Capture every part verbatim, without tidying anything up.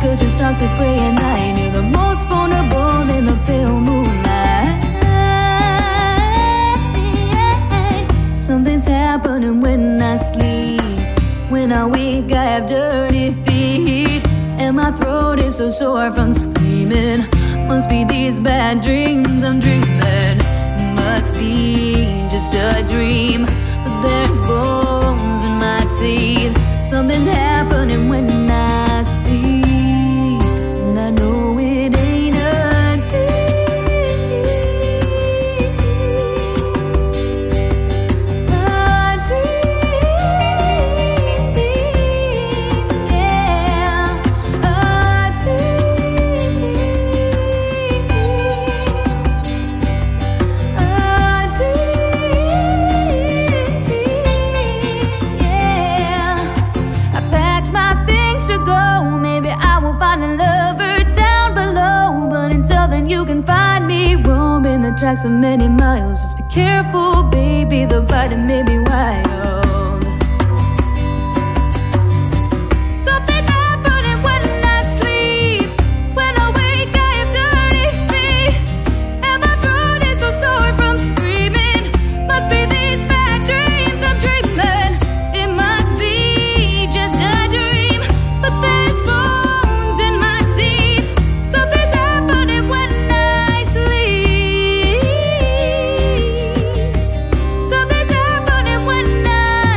feels just toxic gray at night. You're the most vulnerable in the pale moonlight. Something's happening when I sleep. When I wake I have dirty feet, and my throat is so sore from screaming. Must be these bad dreams I'm dreaming. Must be just a dream. But there's bones in my teeth. Something's happening when I sleep, and I know it ain't a dream. A dream, yeah, a dream, a dream, yeah. I packed my things to go. Maybe I will find a lover down below, but until then you can find me roaming the tracks for many miles. Just be careful, baby, the bite may be wild. Something's happening when I sleep. When I wake I have dirty feet, and my throat is so sore from screaming. Must be these bad dreams I'm dreaming. It must be just a dream, but there's bones in my teeth. Something's happening when I sleep. Something's happening when I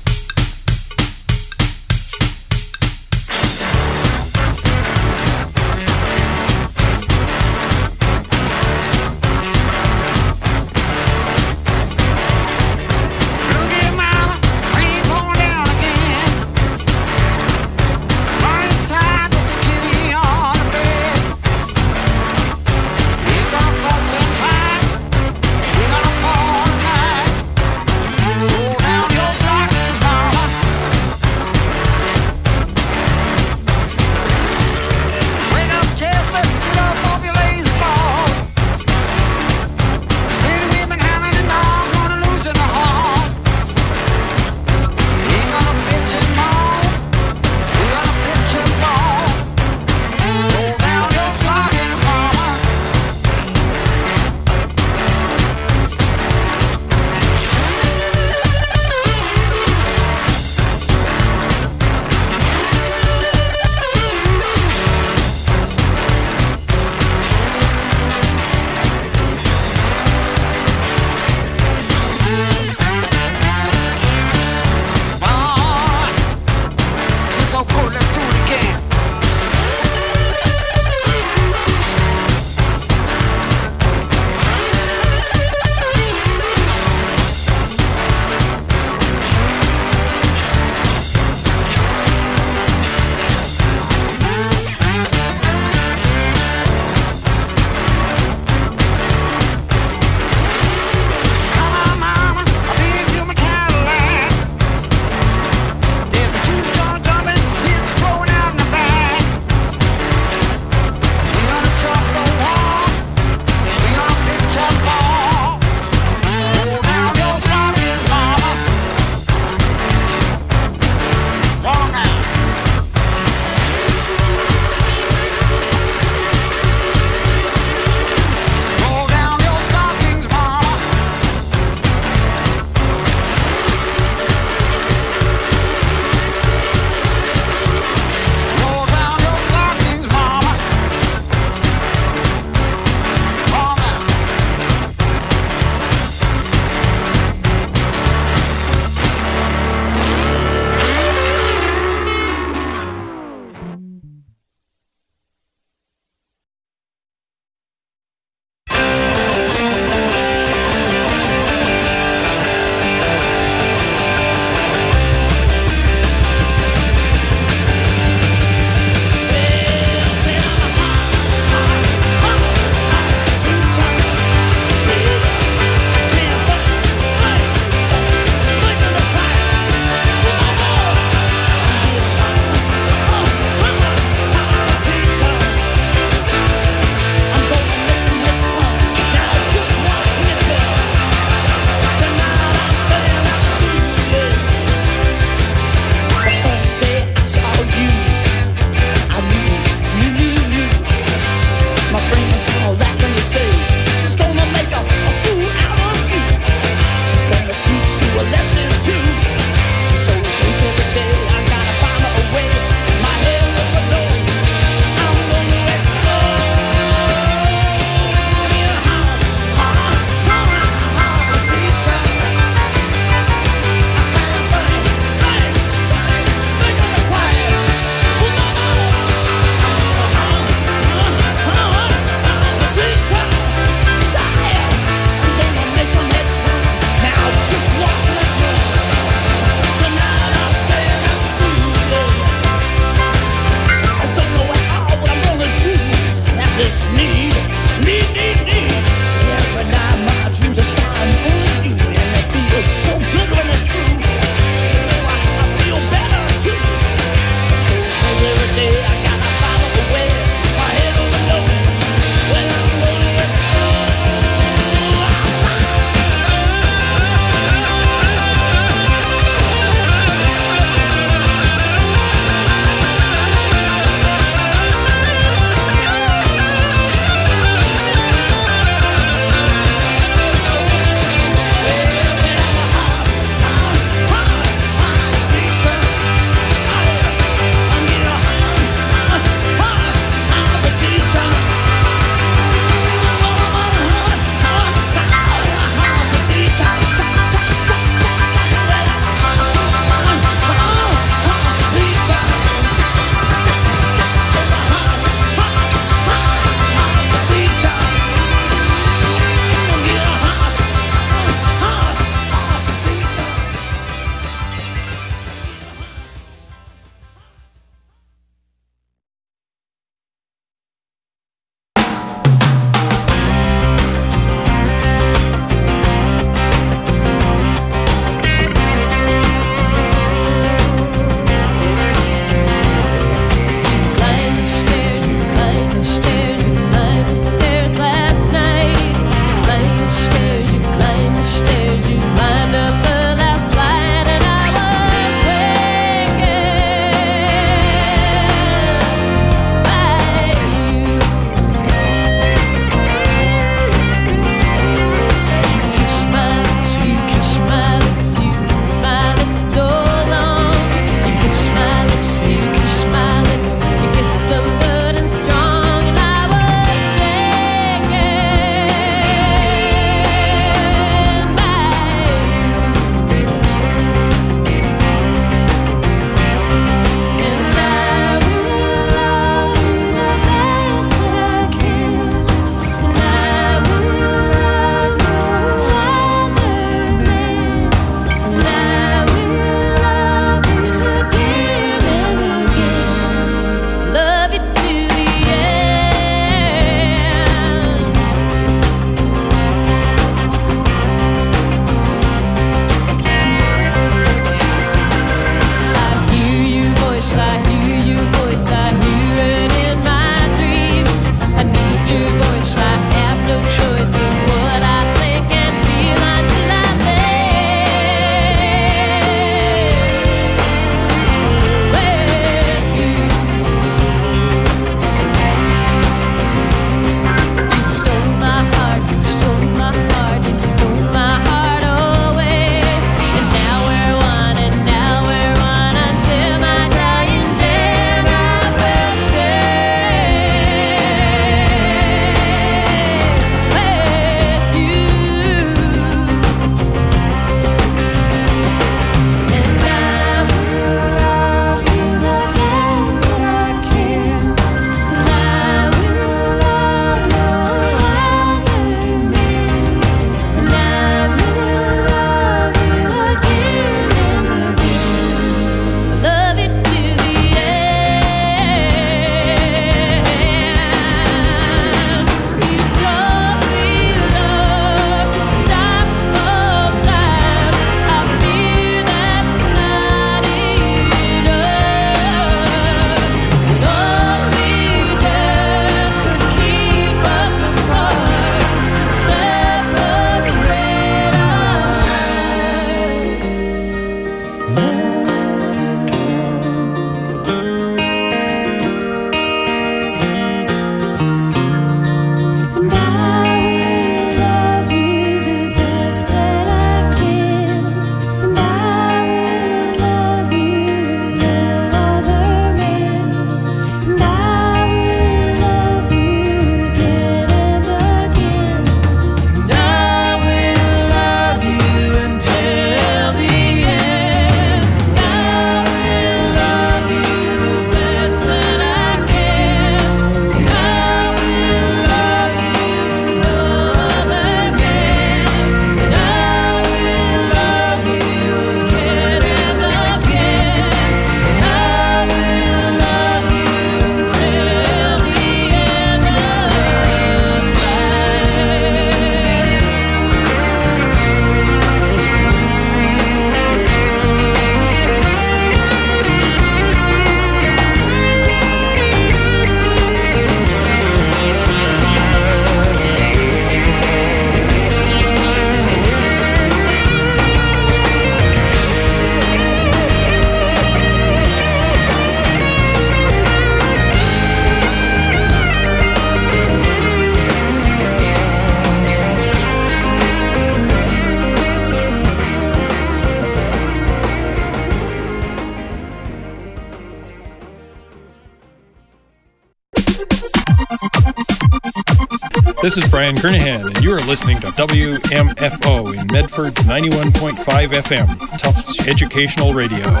This is Brian Kernahan, and you are listening to W M F O in Medford's ninety-one point five F M, Tufts Educational Radio.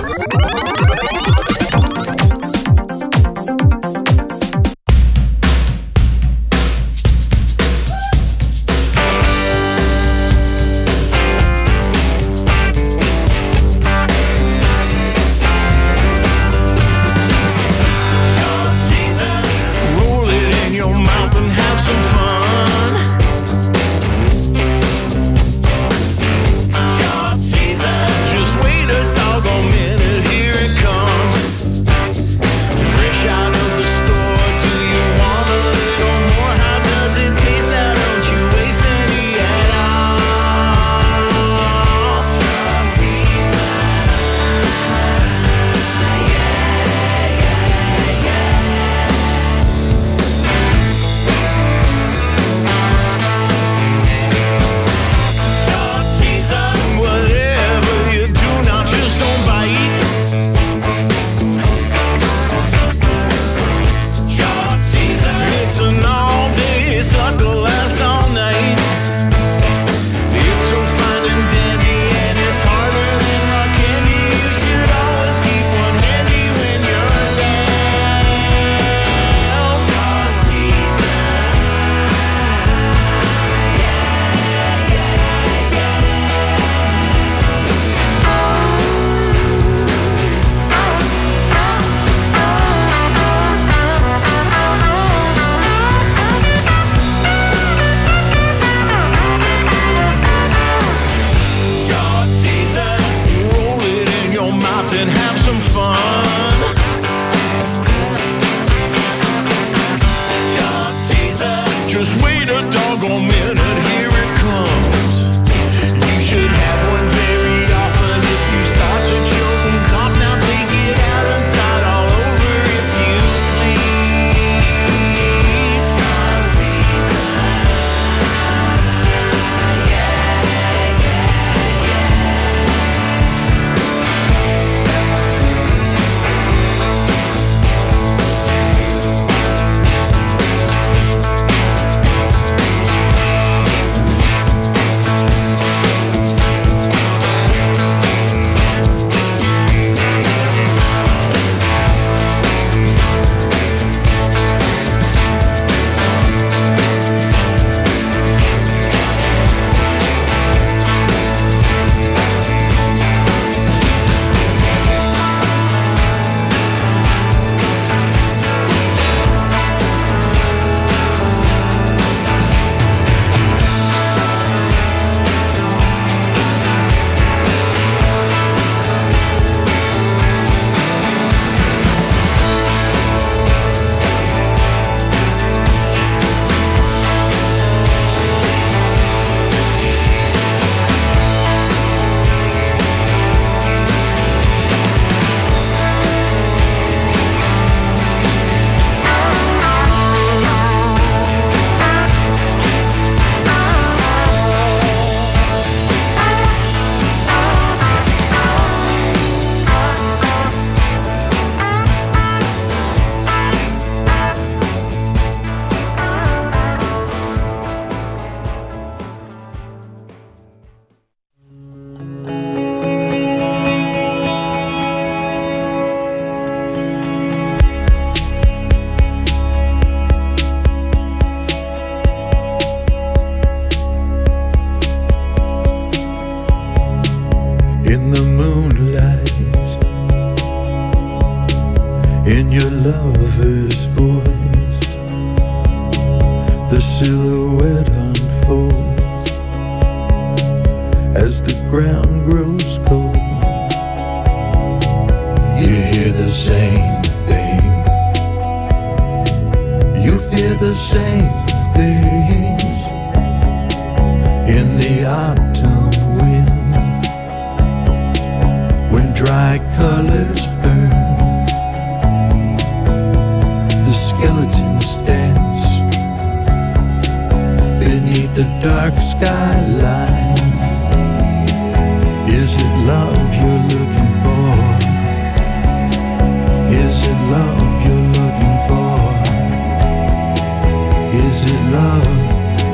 Is it love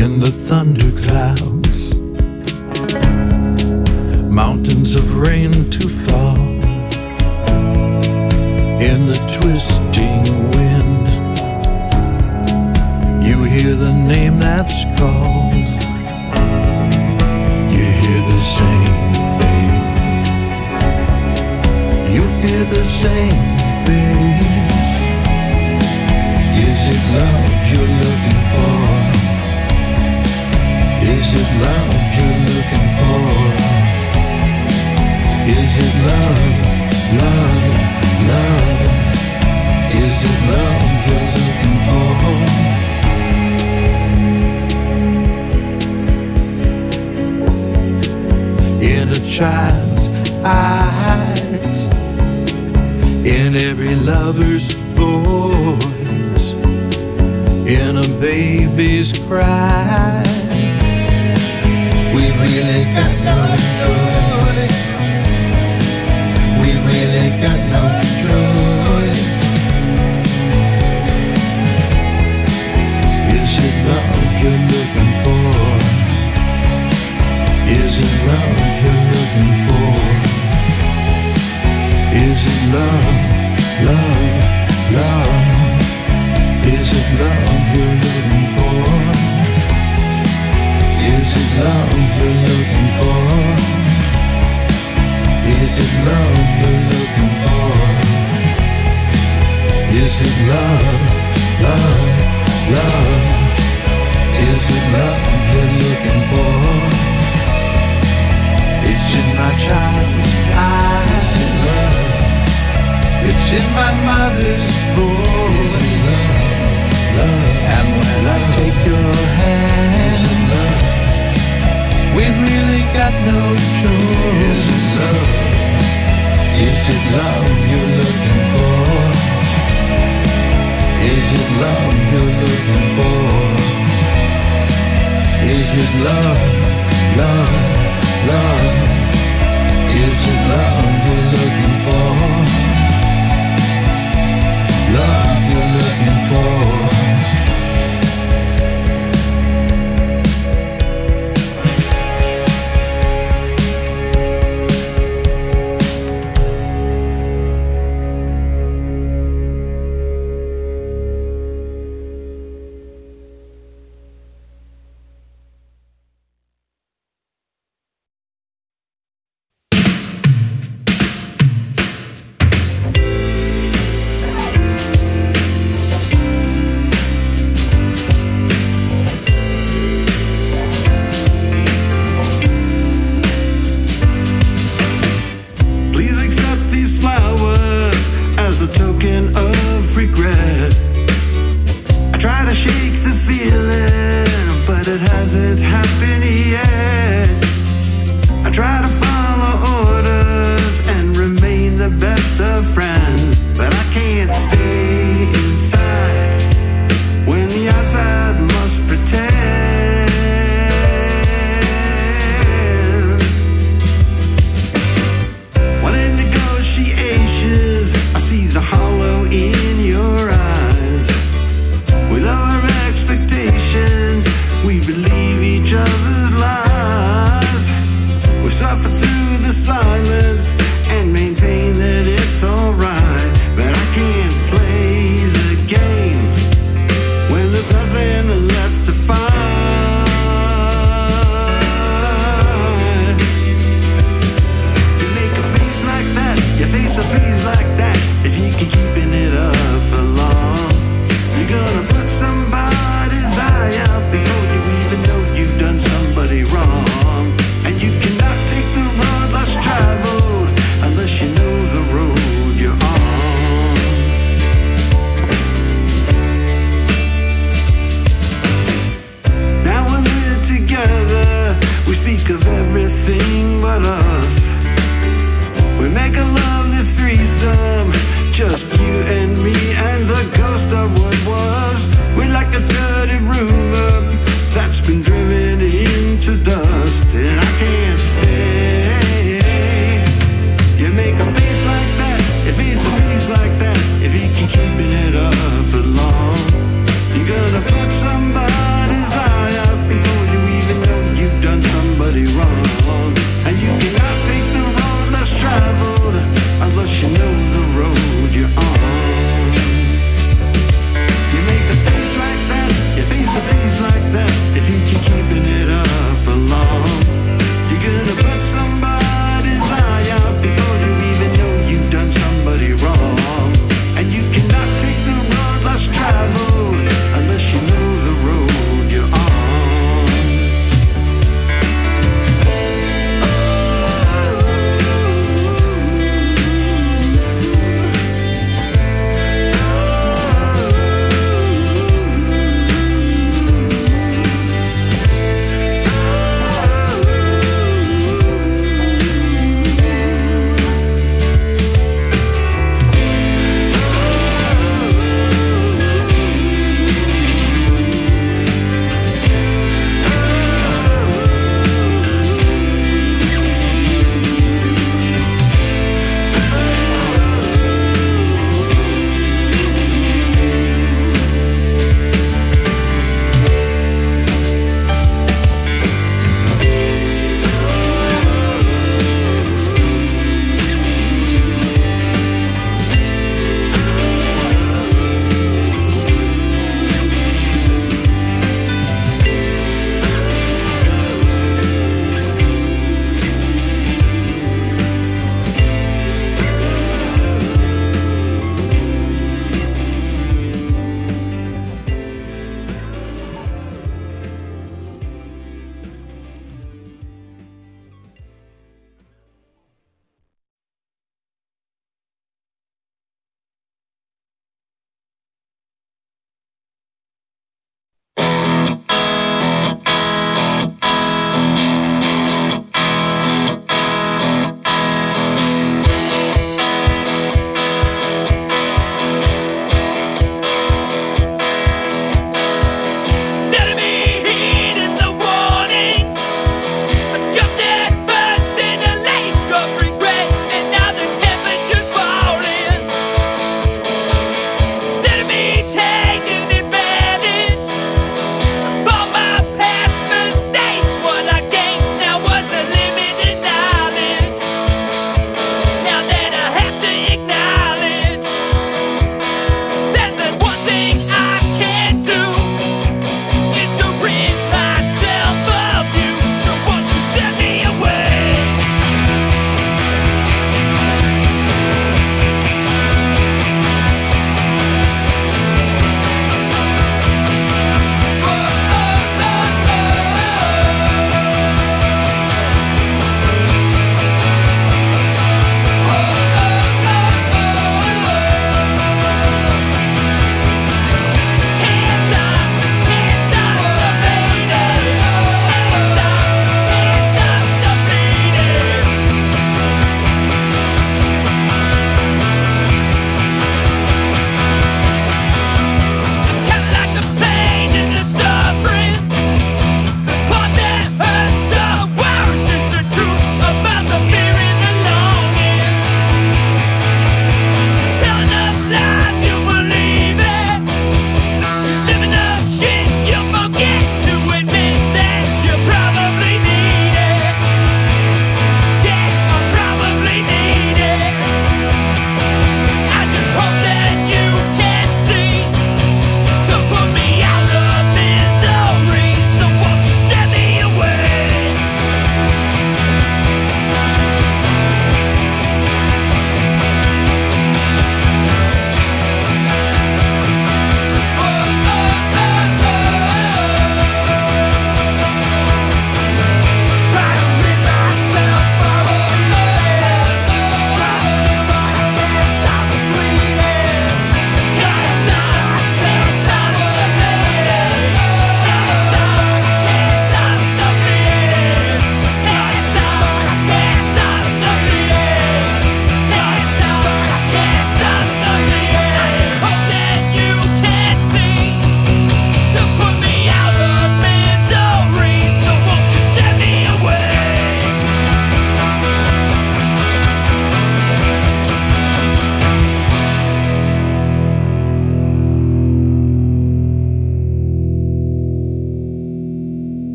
in the thunder clouds, mountains of rain to fall, in the twisting wind, you hear the name that's called, you hear the same thing, you hear the same thing. Is it love you're looking for? Is it love you're looking for? Is it love, love, love? Is it love you're looking for? In a child's eyes, in every lover's voice, in a baby's cry, we've really got no choice. We've really got no choice. Is it love you're looking for? Is it love you're looking for? Is it love, love, love? Is it love you're looking for? Is it love you're looking for? Is it love you're looking for? Is it love, love, love? Is it love you're looking for? It's in my child's eyes. Is it love? It's in my mother's voice. Is it love, love? And when I take your hand, is it love? We've really got no choice. Is it love? Is it love you're looking for? Is it love you're looking for? Is it love, love, love? Is it love you're looking for? Love you're looking for?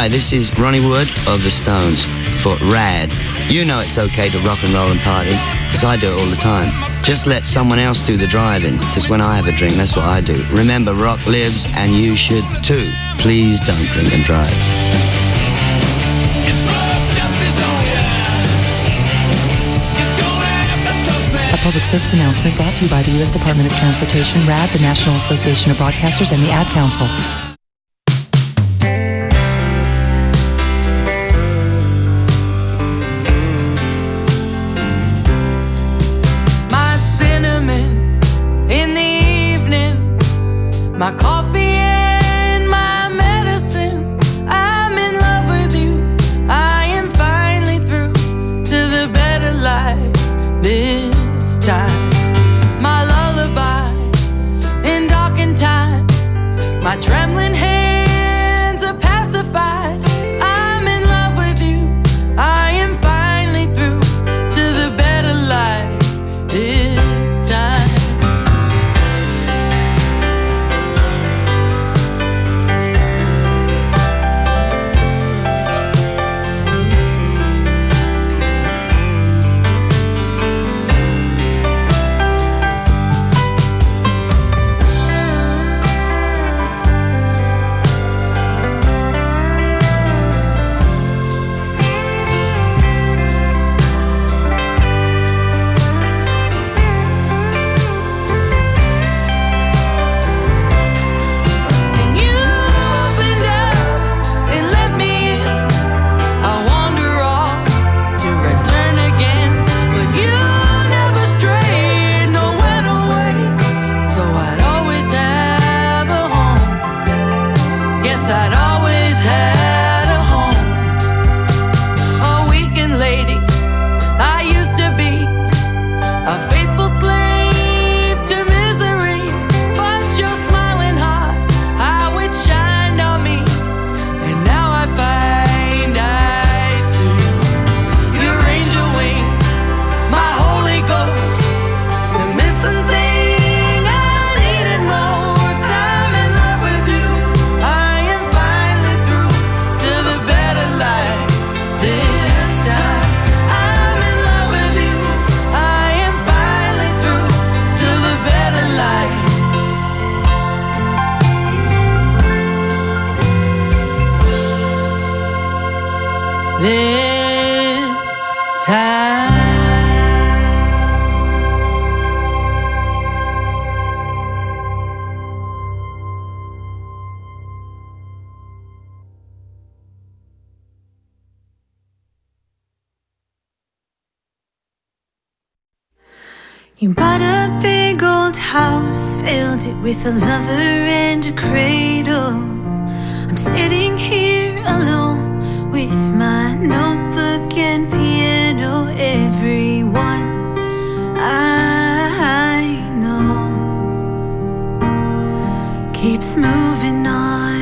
Hi, this is Ronnie Wood of The Stones for Rad. You know it's okay to rock and roll and party, because I do it all the time. Just let someone else do the driving, because when I have a drink, that's what I do. Remember, rock lives, and you should too. Please don't drink and drive. A public service announcement brought to you by the U S Department of Transportation, RAD, the National Association of Broadcasters, and the Ad Council. My cinnamon in the evening, my coffee and my medicine. I'm in love with you. I am finally through to the better life this time. My lullaby in darkened times, my trembling hands are pacified. I'm in love with you. I am finally through to the better life this time. And you opened up and let me in. I wander off to return again, but you never strayed, no went away. So I'd always have a home. Yes, I'd always had a home. A weekend lady I used to be, a faithful slave to misery. But your smiling heart, how it shined on me, and now I find I see your angel wings, my Holy Ghost, the missing thing I needed most. I'm in love with you. I am finally through to the better life this time. I'm in love with you. I am finally through to the better life. This time. You bought a big old house, filled it with a lover and a cradle. I'm sitting here alone with my notebook and piano. Everyone I know keeps moving on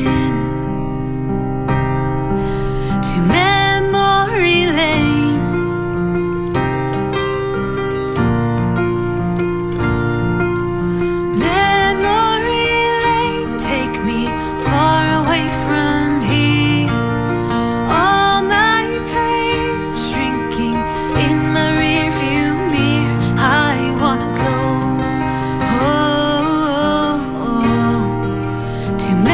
to memory lane. Memory lane, take me far away from here. All my pain shrinking in my rearview mirror. I wanna go oh, oh, oh, to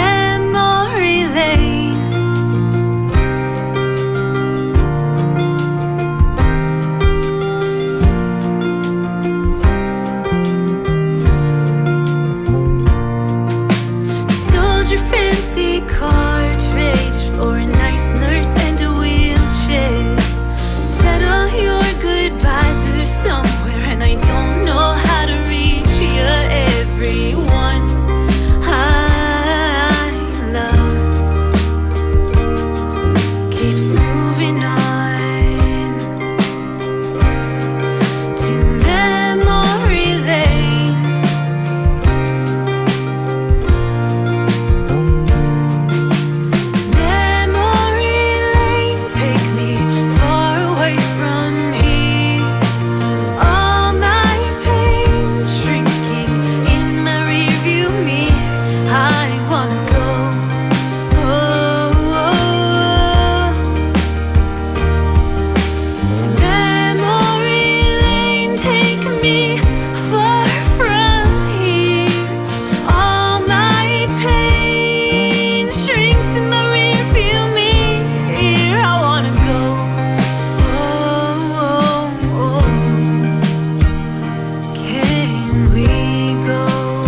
So memory lane, take me far from here. All my pain shrinks in my rear view mirror. I wanna go. Oh, oh, oh. Can we go?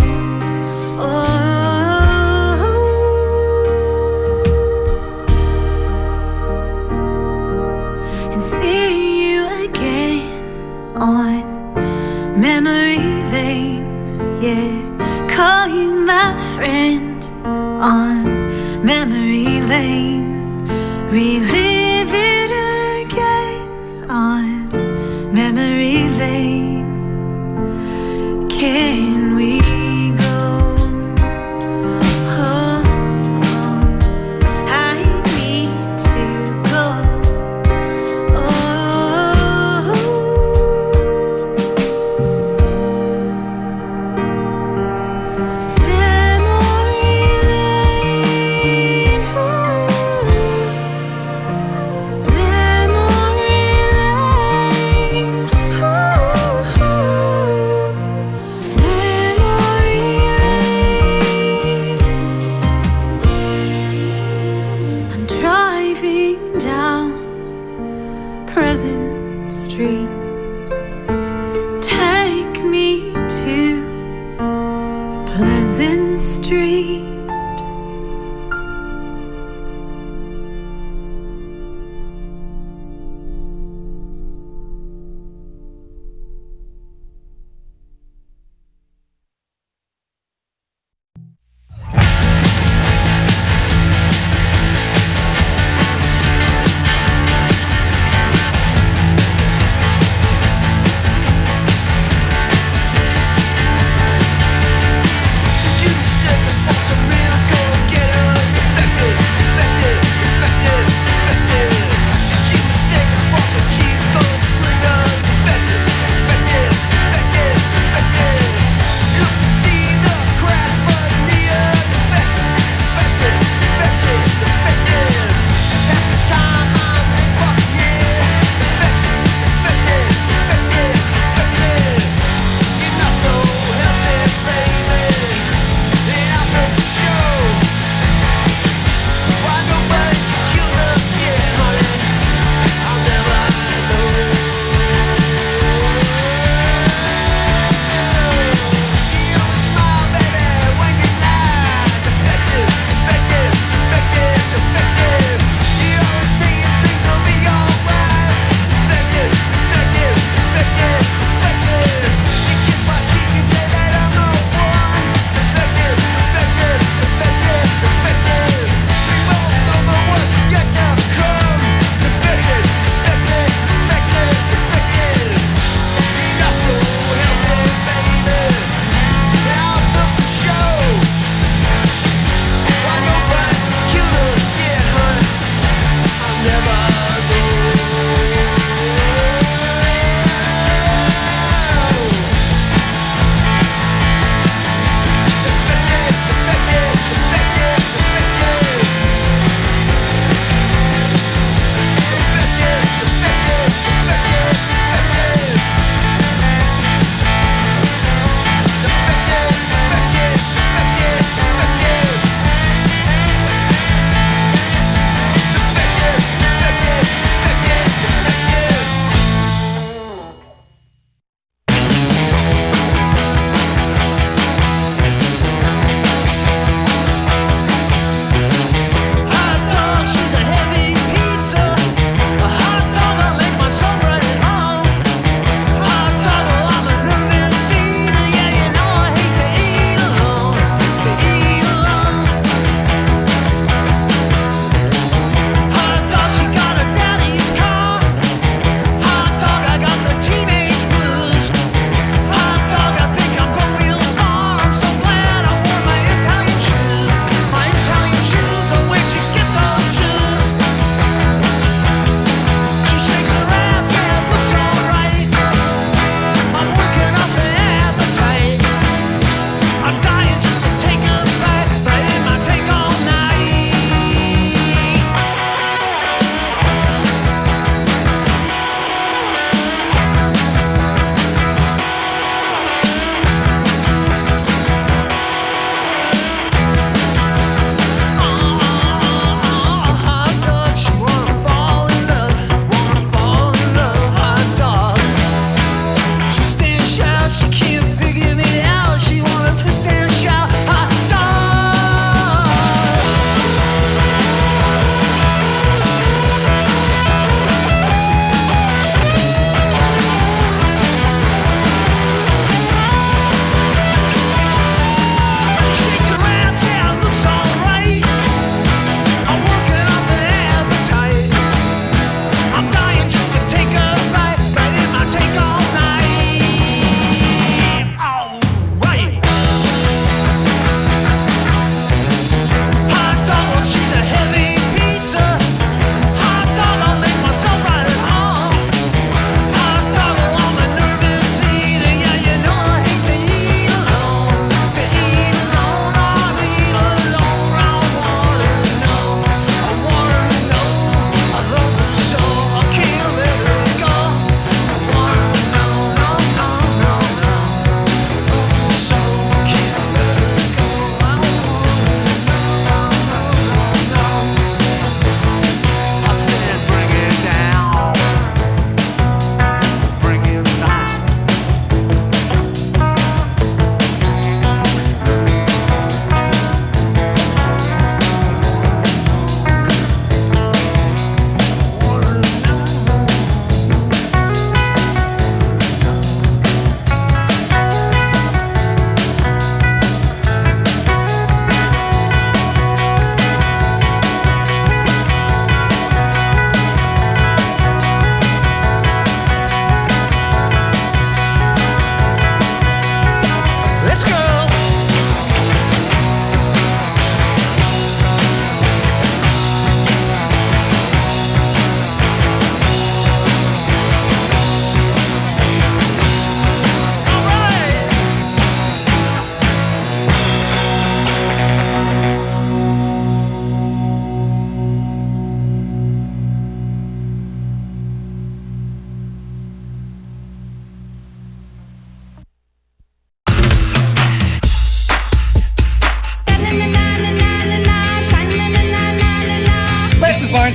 Oh, and see you again on memory lane. Yeah, call you my friend on memory lane. Relive it again on memory lane. Can we go? Oh, oh, I need to go. Oh, memory lane. Ooh. Memory lane. Ooh. Memory lane. I'm driving down Pleasant Street. Take me to Pleasant Street.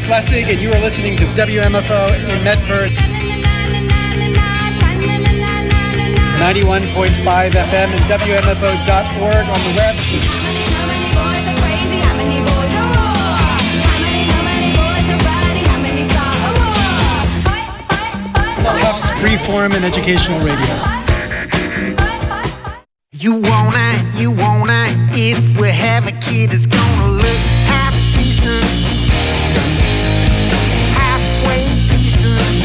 Lessig, and you are listening to W M F O in Medford. ninety-one point five F M and W M F O dot org on the web. Tufts Freeform and Educational Radio. You wanna, you wanna, if we have a kid that's gonna look half decent, halfway decent,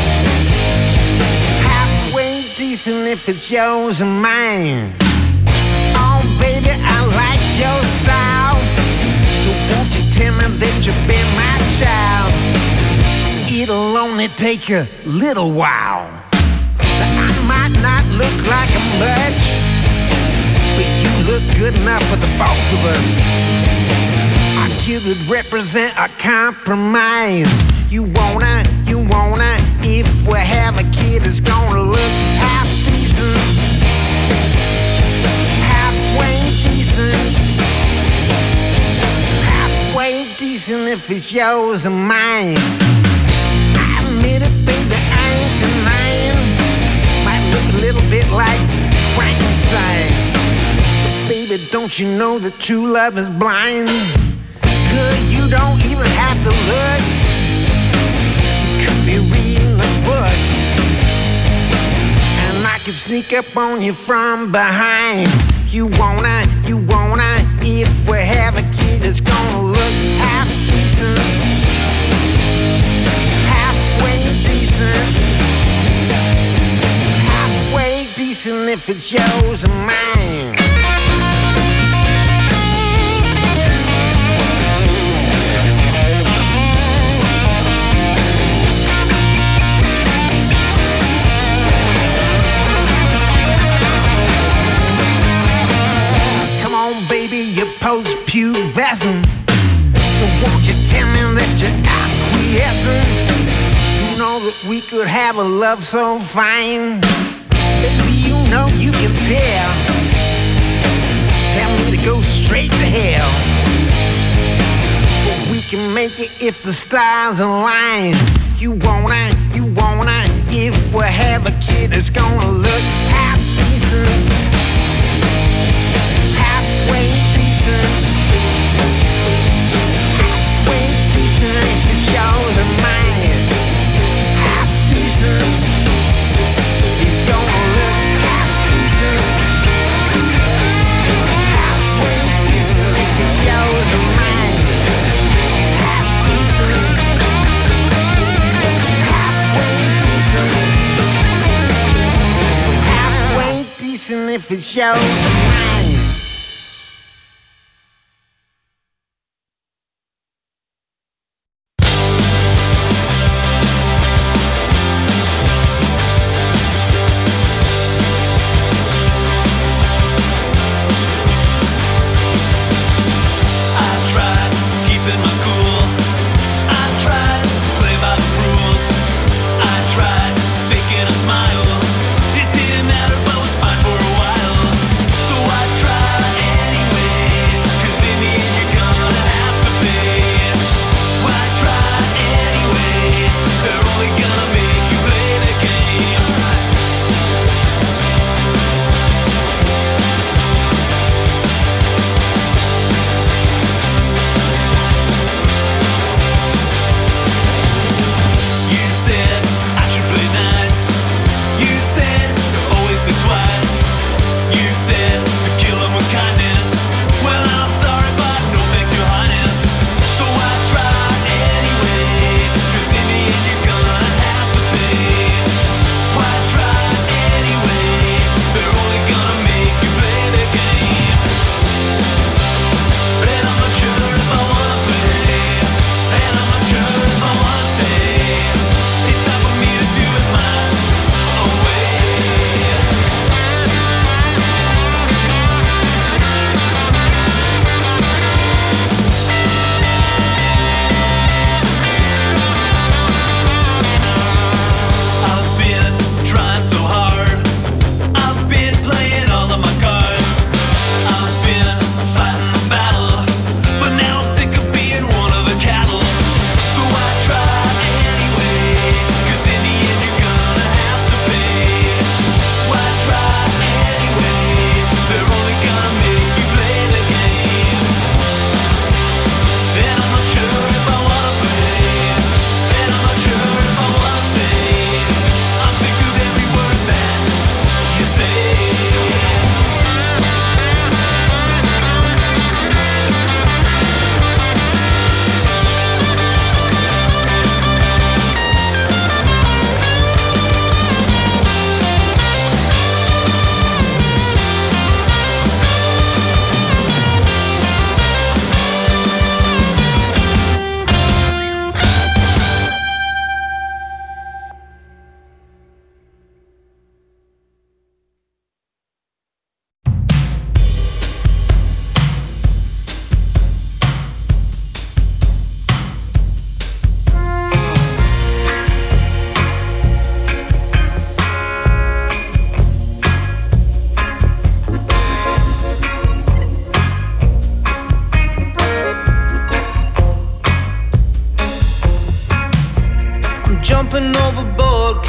halfway decent if it's yours and mine. Oh baby, I like your style, so won't you tell me that you've been my child? It'll only take a little while. I might not look like a much, but you look good enough for the both of us. Our kid would represent a compromise. You wanna, you wanna, if we have a kid that's gonna look half decent, halfway decent, halfway decent if it's yours and mine. Admit it, baby, I ain't denying. Might look a little bit like Frankenstein, but baby, don't you know that true love is blind? Good, you don't even have to look. You could be reading a book, and I could sneak up on you from behind. You wanna, you wanna, if we have a kid that's gonna look half decent, halfway decent if it's yours and mine. Come on, baby, you're post-pubescent, so won't you tell me that you're acquiescent? Know that we could have a love so fine. Baby, you know you can tell. Tell me to go straight to hell, but we can make it if the stars align. You wanna, you wanna, if we have a kid that's gonna look half decent, halfway decent, halfway decent if it's yours and mine. If it's yours or mine. So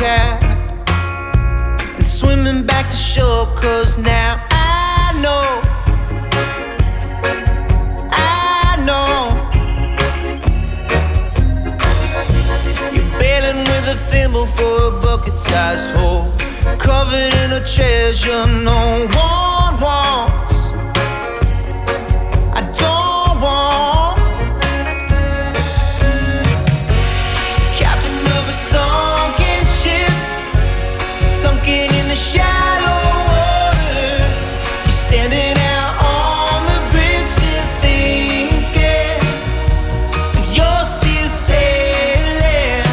cap and swimming back to shore, 'cause now I know, I know you're bailing with a thimble for a bucket-sized hole, covered in a treasure no one wants. I don't want. Captain of a sunken ship, sunken in the shallow water. You're standing out on the bridge, still thinking you're still sailing.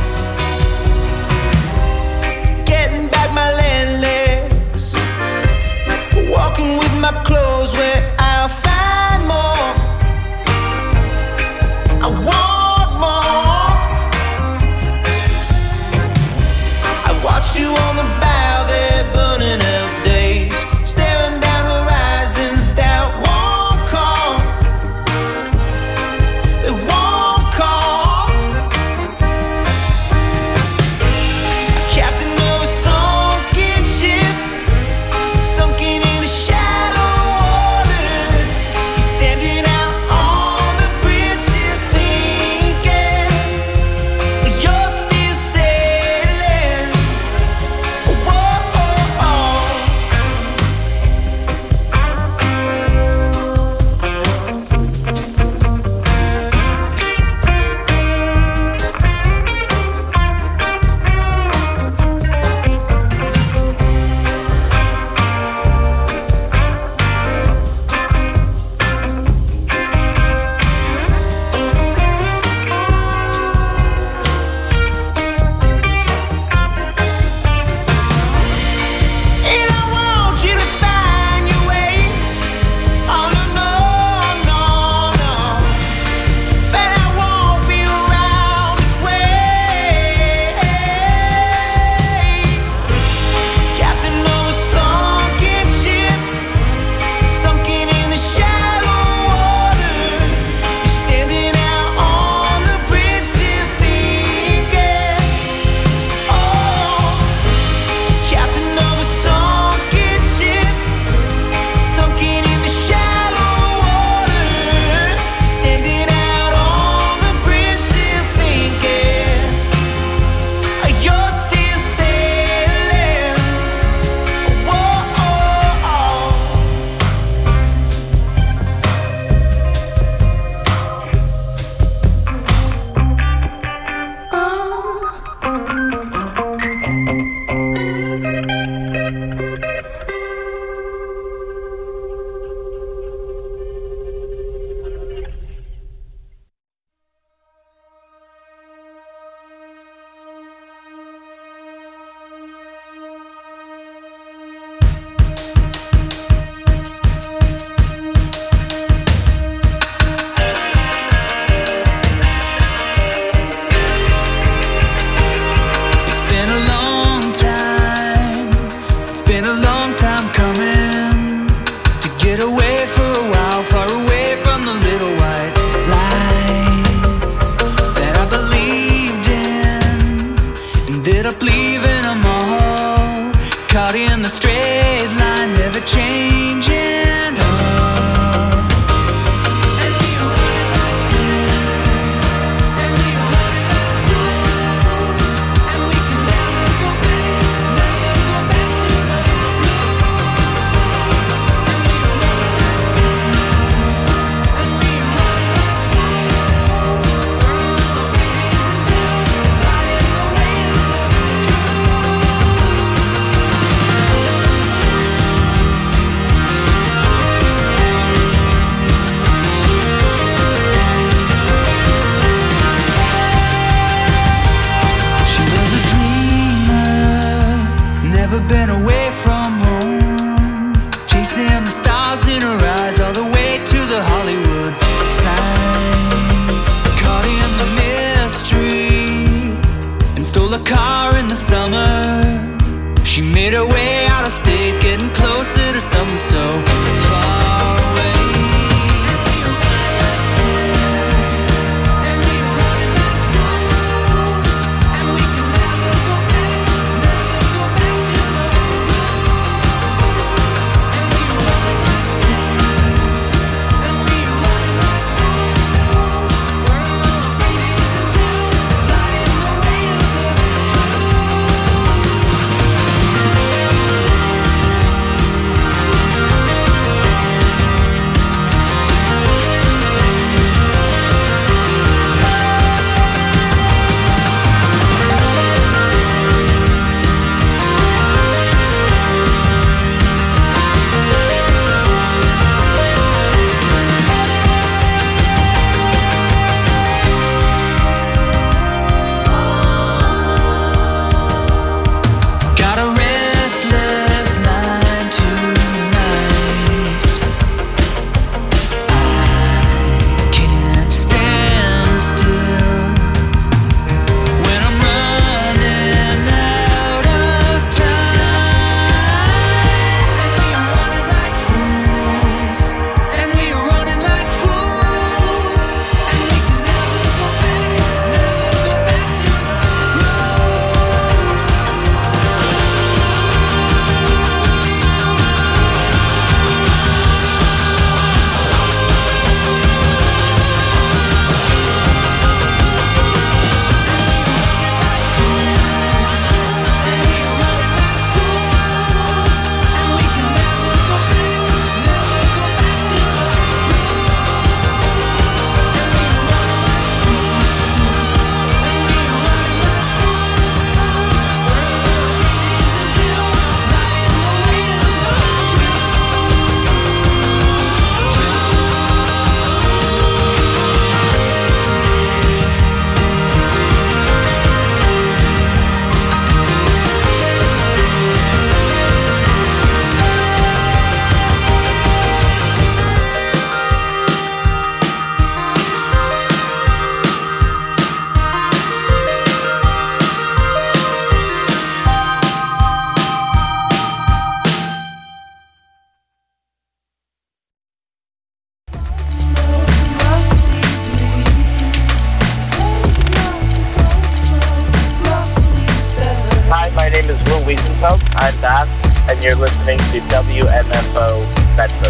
Getting back my land legs, walking with my clothes where I'll find more. I want more. I watch you on the bow there, burning out days, staring down horizons that won't come. They won't come. Captain of a sunken ship, sunken in the shallow water. You're standing out on the bridge, still thinking you're still sailing. Whoa, oh, oh. And I want you to find your way. Oh no, no, no, no. But I won't be around this way. Captain of a sunken ship, sunken in the shallow water. You're standing out on the bridge, still thinking. Oh, Captain of a sunken ship, sunken in the shallow water. Standing out on the bridge, still thinking you're still sailing. Whoa, oh, oh. It's been a long time, it's been a long time coming to get away for a while, far away from the little white lies that I believed in. Ended up leaving them all, caught in the straight line, never changing. And we running like fools, and we running like fools, and we can never go back, never go back to the rules. And we running like fools, and we running like fools, burn all the bridges until lighting the way to the She was a dreamer, never been away from home, chasing the stars in her eyes all the way to the Hollywood sign. Caught in the mystery and stole a car in the summer. She made her way out of state, getting closer to something so far away. And we running like fools, and we running like fools, and we can never go back, name is Will Wiesenfeld. I'm Bass, and you're listening to W M F O Bedford.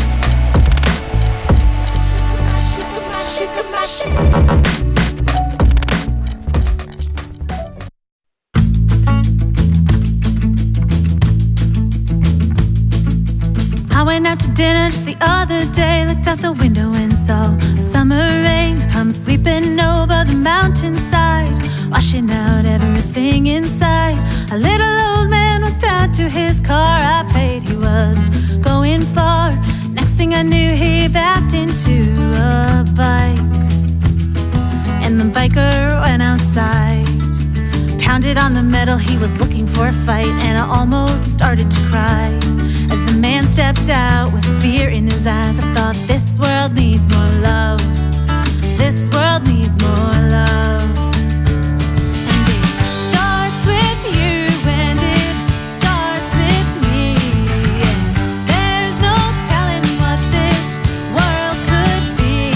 I went out to dinner just the other day, looked out the window and saw a summer rain come sweeping over the mountainside, washing out everything inside. A little old man walked out to his car. I prayed he was going far. Next thing I knew, he backed into a bike, and the biker went outside, pounded on the metal. He was looking for a fight, and I almost started to cry as the man stepped out with fear in his eyes. I thought, this world needs more love. This world needs more love. And it starts with you, and it starts with me. And there's no telling what this world could be.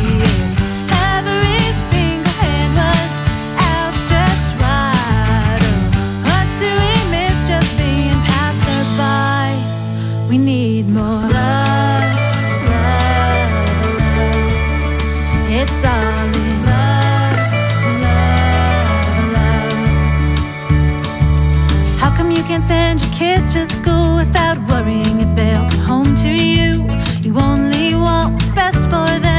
Every single hand was outstretched wide. Oh, what do we miss just being passerbys? We need more love, love, love. It's all in love, love, love. How come you can't send your kids to school without worrying if they'll come home to you? You only want what's best for them.